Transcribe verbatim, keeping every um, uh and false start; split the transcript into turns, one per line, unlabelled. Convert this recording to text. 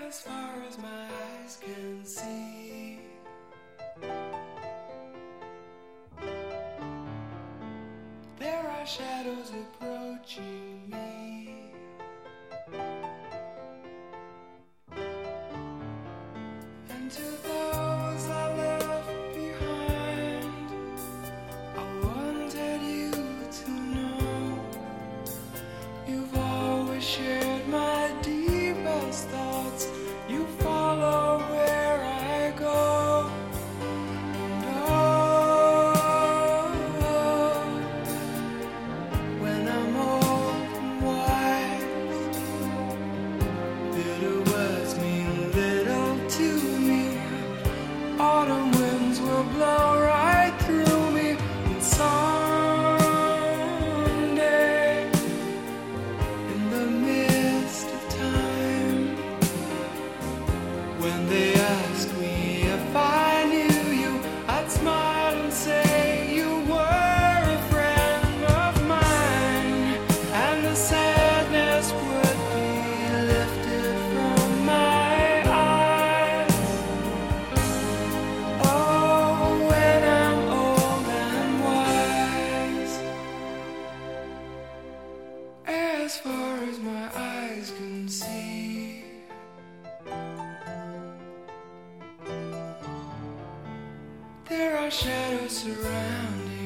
as far as my eyes can see. There are shadows approaching me. And to those I left behind, I wanted you to know you've always shared my deepest thoughts. You follow where I go. And oh, when I'm old and wise, bitter words mean little to me. Autumn winds will blow right through me. And someday, in the midst of time, when they ask me if I knew you, I'd smile and say you were a friend of mine, and the sadness would be lifted from my eyes. Oh, when I'm old and wise, as far as my eyes can see. There are shadows surrounding